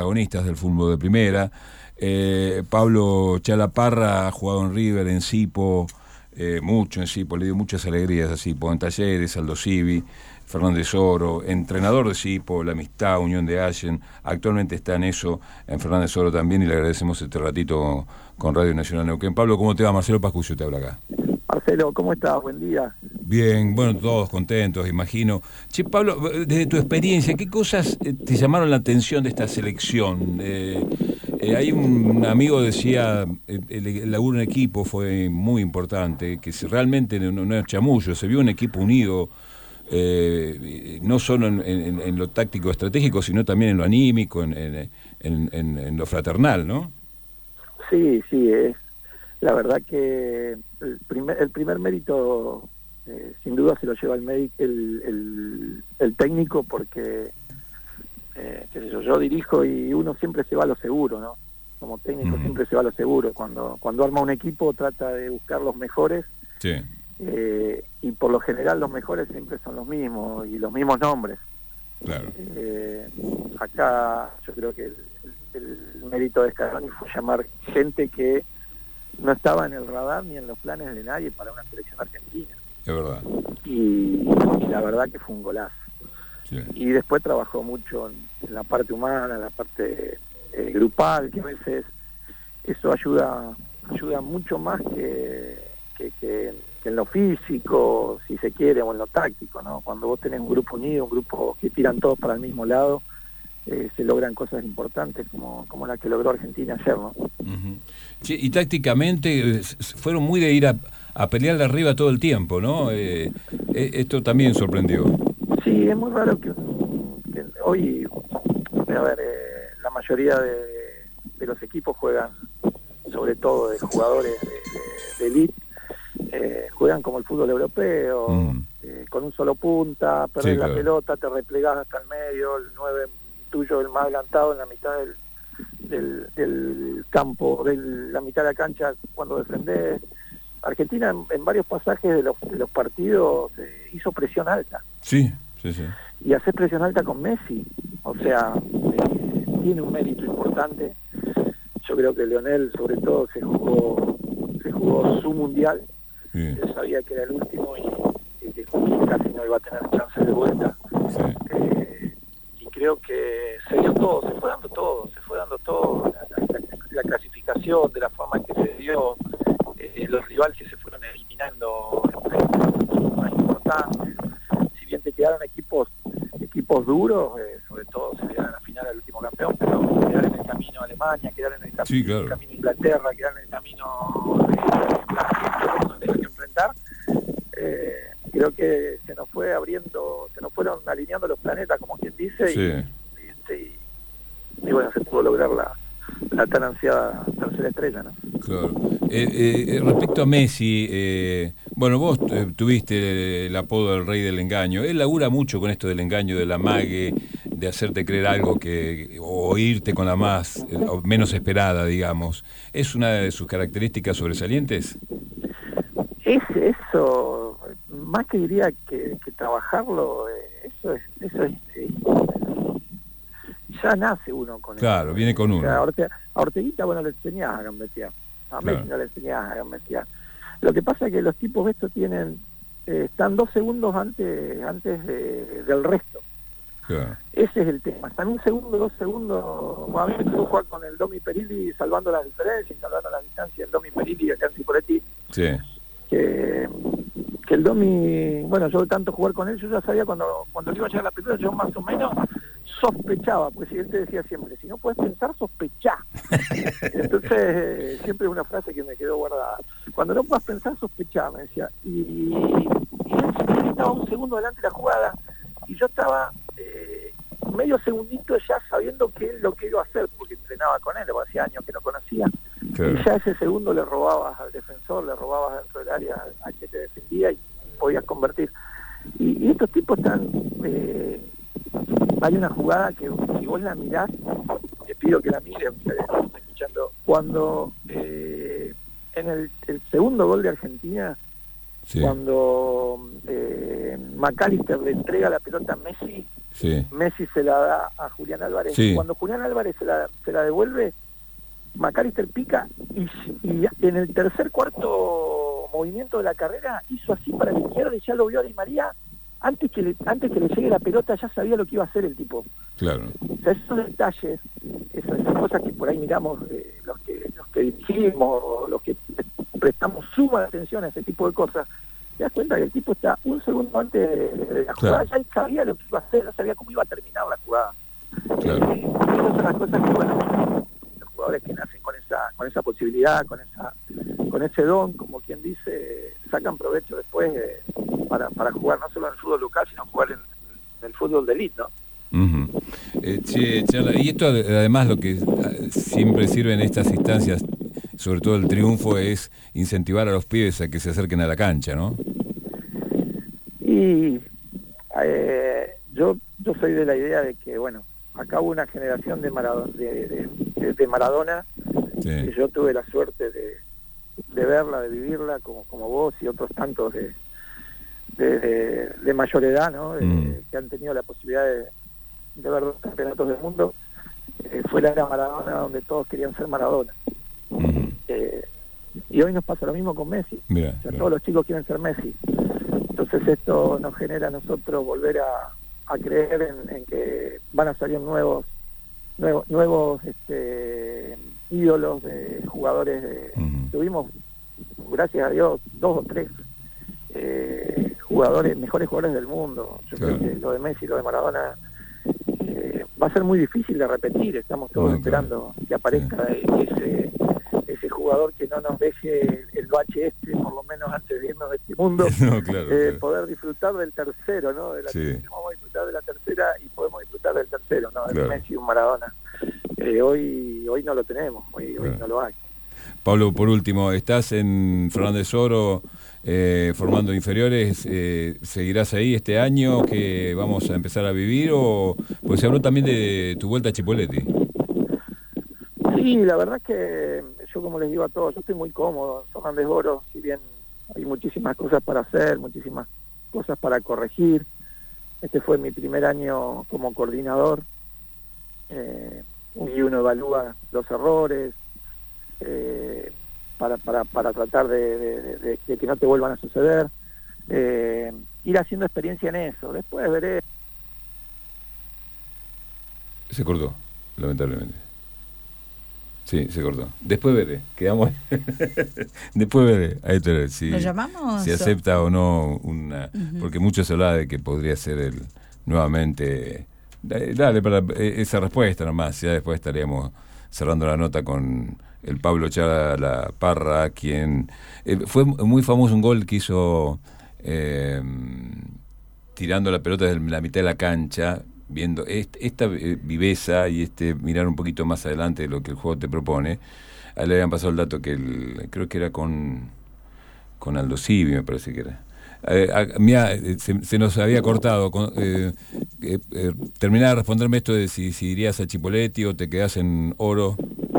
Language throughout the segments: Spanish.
protagonistas del fútbol de primera. Pablo Chalaparra ha jugado en River, en Sipo, mucho en Sipo, le dio muchas alegrías a Sipo, en Talleres, Aldo Civi, Fernández Oro, entrenador de Sipo, La Amistad, Unión de Allen, actualmente está en eso, en Fernández Oro también, y le agradecemos este ratito con Radio Nacional Neuquén. Pablo, ¿cómo te va? Marcelo Pascuccio te habla acá. Marcelo, ¿cómo estás? Buen día. Bien, bueno, todos contentos, imagino. Che, Pablo, desde tu experiencia, ¿qué cosas te llamaron la atención de esta selección? Hay un amigo decía, el laburo en equipo fue muy importante, que realmente no es chamullo, se vio un equipo unido, no solo en lo táctico estratégico, sino también en lo anímico, en lo fraternal, ¿no? Sí, es la verdad que el primer mérito sin duda se lo lleva el técnico, porque qué sé yo dirijo y uno siempre se va a lo seguro, ¿no? Como técnico siempre se va a lo seguro. Cuando arma un equipo trata de buscar los mejores. Sí. Y por lo general los mejores siempre son los mismos y los mismos nombres. Claro. Acá yo creo que el mérito de Scaloni fue llamar gente que no estaba en el radar ni en los planes de nadie para una selección argentina. Es verdad. Y la verdad que fue un golazo. Sí. Y después trabajó mucho en la parte humana, en la parte grupal, que a veces eso ayuda mucho más que en lo físico, si se quiere, o en lo táctico, ¿no? Cuando vos tenés un grupo unido, un grupo que tiran todos para el mismo lado, se logran cosas importantes como la que logró Argentina ayer, ¿no? Uh-huh. Sí, y tácticamente fueron muy de ir a pelear de arriba todo el tiempo, ¿no? Esto también sorprendió. Sí, es muy raro que hoy, a ver, la mayoría de los equipos juegan, sobre todo de jugadores de elite, juegan como el fútbol europeo, con un solo punta, perdés sí, claro. la pelota, te replegás hasta el medio, el 9 tuyo, el más adelantado en la mitad del campo, de la mitad de la cancha cuando defendés. Argentina en varios pasajes de los partidos hizo presión alta. Sí. Y hacer presión alta con Messi, o sea, tiene un mérito importante. Yo creo que Lionel sobre todo se jugó su mundial. Sí. Él sabía que era el último y que casi no iba a tener chance de vuelta. Sí. Y creo que se dio todo, se fue dando todo, la clasificación, de la forma que se dio, los rivales que se fueron eliminando más importantes. Si bien te quedaron equipos duros, sobre todo se quedaron a la final al último campeón, pero quedaron en el camino a Alemania, quedaron en el camino, sí, claro. el camino a Inglaterra, quedaron en el camino Brasil, que tenían que enfrentar. Creo que se nos fueron alineando los planetas, como quien dice, sí. y bueno, se pudo lograr la tan ansiada tercera estrella, ¿no? Claro. Respecto a Messi, bueno, vos tuviste el apodo del rey del engaño. Él labura mucho con esto del engaño, del amague, de hacerte creer algo o irte con la más o menos esperada, digamos. ¿Es una de sus características sobresalientes? Eso, más que diría que trabajarlo, eso es ya nace uno con claro, eso. Viene con uno. O sea, a Orteguita, bueno, le enseñás a gambetear. A Messi no le enseñás a gambetear. Lo que pasa es que los tipos estos están 2 segundos antes del resto. Claro. Ese es el tema. Están 1 segundo, 2 segundos. Bueno, a mí me tocó jugar con el Domi Perilli salvando las diferencias, salvando las distancias. El Domi Perilli acá en Cipoletti. Sí. Que el Domi, bueno, yo de tanto jugar con él, yo ya sabía cuando le iba a llegar la pelota, yo más o menos sospechaba, pues él te decía siempre, si no puedes pensar, sospechá. Entonces, siempre es una frase que me quedó guardada. Cuando no puedas pensar, sospechá, me decía. Y él estaba 1 segundo adelante de la jugada, y yo estaba medio segundito ya sabiendo qué es lo que iba a hacer, porque entrenaba con él, hacía años que lo conocía. Claro. Y ya ese segundo le robabas al defensor, le robabas dentro del área al que te defendía y podías convertir. Y estos tipos están... hay una jugada que si vos la mirás, te pido que la miren, ustedes están escuchando, cuando en el segundo gol de Argentina, sí. Cuando McAllister le entrega la pelota a Messi, Sí. Messi se la da a Julián Álvarez. Sí. Cuando Julián Álvarez se la devuelve, McAllister pica y en el cuarto movimiento de la carrera hizo así para la izquierda y ya lo vio a Di María. Antes que le llegue la pelota ya sabía lo que iba a hacer el tipo. Claro. O sea, esos detalles, esas cosas que por ahí miramos los que dirigimos o los que prestamos suma atención a ese tipo de cosas, te das cuenta que el tipo está un segundo antes de la jugada, ya sabía lo que iba a hacer, ya sabía cómo iba a terminar la jugada. Claro. Esas son las cosas que, bueno, los jugadores que nacen con esa posibilidad, con ese don, como quien dice, sacan provecho después para jugar no solo en el fútbol local, sino jugar en el fútbol de elite, ¿no? Uh-huh. Charla, y esto además lo que siempre sirve en estas instancias, sobre todo el triunfo, es incentivar a los pibes a que se acerquen a la cancha, ¿no? Y yo soy de la idea de que, bueno, acá hubo una generación de Maradona, Sí. y yo tuve la suerte de verla, de vivirla, como vos y otros tantos de mayor edad, ¿no? Que han tenido la posibilidad de ver 2 campeonatos del mundo. Fue la era Maradona donde todos querían ser Maradona. Uh-huh. Y hoy nos pasa lo mismo con Messi. Mira, O sea, todos los chicos quieren ser Messi. Entonces esto nos genera a nosotros volver a creer en que van a salir nuevos ídolos de jugadores. Uh-huh. Tuvimos, gracias a Dios, 2 o 3 mejores jugadores del mundo. Yo creo que lo de Messi y lo de Maradona va a ser muy difícil de repetir. Estamos todos esperando que aparezca ese jugador que no nos deje el bache por lo menos antes de irnos de este mundo. No, claro. Poder disfrutar del tercero, ¿no? Vamos a disfrutar de la tercera y podemos disfrutar del tercero, ¿no? De Messi y un Maradona. Hoy no lo tenemos, hoy no lo hay. Pablo, por último, estás en Fernández Oro formando inferiores, ¿seguirás ahí este año que vamos a empezar a vivir? Pues se habló también de tu vuelta a Chipoleti. Sí, la verdad que yo, como les digo a todos, yo estoy muy cómodo en Fernández Oro, si bien hay muchísimas cosas para hacer, muchísimas cosas para corregir. Este fue mi primer año como coordinador, y uno evalúa los errores para tratar de que no te vuelvan a suceder, ir haciendo experiencia en eso. Después veré. Se cortó, lamentablemente. Sí, se cortó. Después veré, quedamos. Después veré. Ahí te si, ¿Lo llamamos? Si acepta o no una. Uh-huh. Porque mucho se habla de que podría ser nuevamente. Dale para esa respuesta nomás. Ya después estaríamos cerrando la nota con el Pablo Chara Parra, quien fue muy famoso un gol que hizo tirando la pelota desde la mitad de la cancha, viendo esta viveza y mirar un poquito más adelante de lo que el juego te propone. A él le habían pasado el dato que creo que era con Aldo Civi, me parece que era. Se nos había cortado. Terminá de responderme esto de si irías a Chipoleti o te quedás en Oro.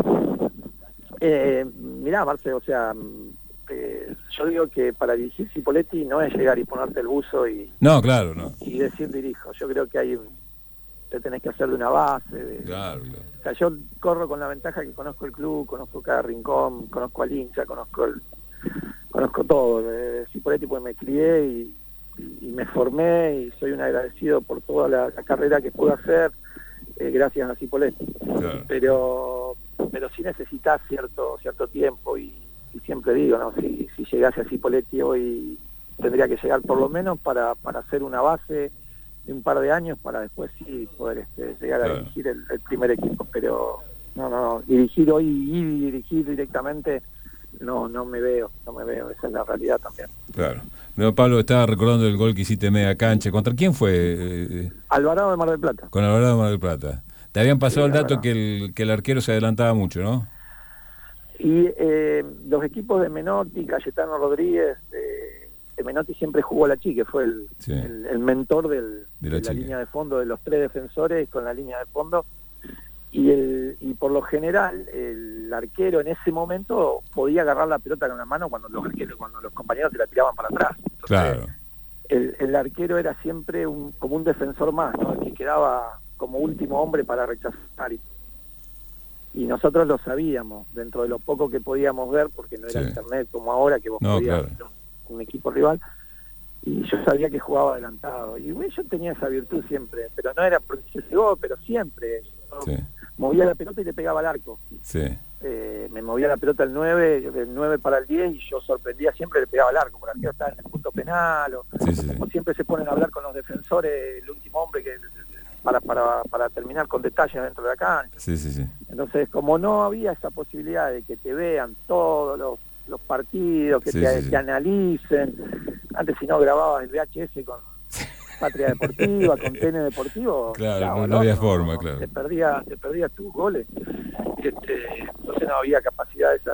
Mirá, Marce, o sea, yo digo que para dirigir Chipoleti no es llegar y ponerte el buzo y... No, claro, no. Y decir dirijo. Yo creo que te tenés que hacer de una base. Claro. O sea, yo corro con la ventaja que conozco el club, conozco cada rincón, conozco al hincha, conozco todo. Chipoleti, pues me crié y me formé y soy un agradecido por toda la carrera que pude hacer gracias a Chipoleti. Claro. Pero sí necesitas cierto tiempo y siempre digo, ¿no? Si llegase a Chipoleti hoy tendría que llegar por lo menos para hacer una base de un par de años para después sí poder llegar a dirigir el primer equipo. Pero no, dirigir hoy y dirigir directamente no me veo, esa es la realidad también. Claro. No, Pablo, estaba recordando el gol que hiciste en media cancha. ¿Contra quién fue? Alvarado de Mar del Plata. Con Alvarado de Mar del Plata. Te habían pasado el dato Alvarado. que el arquero se adelantaba mucho, ¿no? Y los equipos de Menotti, Cayetano Rodríguez, Menotti siempre jugó a la Chique, fue el mentor de la línea de fondo de los 3 defensores con la línea de fondo. Y por lo general el arquero en ese momento podía agarrar la pelota con una mano cuando los compañeros se la tiraban para atrás. Entonces, claro. el arquero era siempre como un defensor más, ¿no? El que quedaba como último hombre para rechazar. Y nosotros lo sabíamos, dentro de lo poco que podíamos ver, porque no era internet como ahora, que vos podías ver un equipo rival, y yo sabía que jugaba adelantado. Y bueno, yo tenía esa virtud siempre, pero no era porque se llegó, pero siempre. Movía la pelota y le pegaba al arco. Me movía la pelota del 9 para el 10, y yo sorprendía, siempre le pegaba al arco, porque el arquero estaba en el punto penal, o siempre se ponen a hablar con los defensores, el último hombre que para terminar con detalles dentro de la cancha. Entonces, como no había esa posibilidad de que te vean todos los partidos, que te analicen, antes si no grababas el VHS con Patria Deportiva, con TN Deportivo, no había forma, claro. Te perdías tus goles. Entonces no había capacidad esa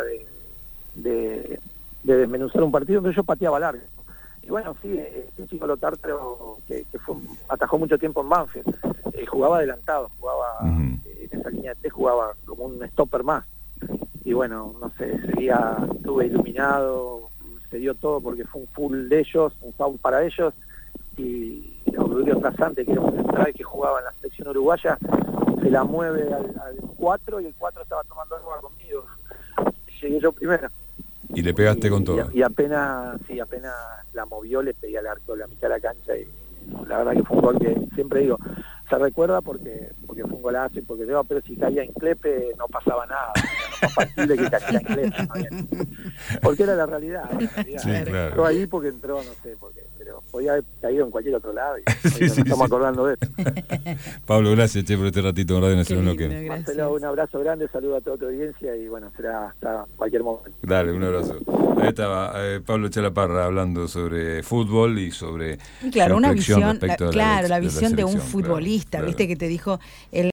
de desmenuzar un partido, entonces yo pateaba largo. Y bueno, sí, este chico Lotártaro, que atajó mucho tiempo en Banfield, jugaba adelantado, jugaba en esa línea de 3, jugaba como un stopper más. Y bueno, no sé, ese día estuve iluminado, se dio todo porque fue un full de ellos, un foul para ellos, y Aurelio Trasante, que era un central que jugaba en la selección uruguaya, se la mueve al 4, y el 4 estaba tomando agua conmigo. Llegué yo primero. Y le pegaste con todo. Y apenas la movió, le pegué al arco de la mitad de la cancha, y la verdad que fue un gol que siempre digo, se recuerda porque fue un golazo, y porque yo, pero si caía en Clepe no pasaba nada, no es factible que cayera en Clepe, ¿no? Porque era la realidad. Claro. Entró ahí porque entró, no sé por qué, pero podía haber caído en cualquier otro lado, y nos estamos acordando de esto. Pablo, gracias por este ratito en Radio Nacional Neuquén. Marcelo, un abrazo grande, saludo a toda tu audiencia, y bueno, será hasta cualquier momento. Dale, un abrazo. Ahí estaba Pablo Chalaparra hablando sobre fútbol y sobre una visión, respecto la visión de un futbolista, viste, que te dijo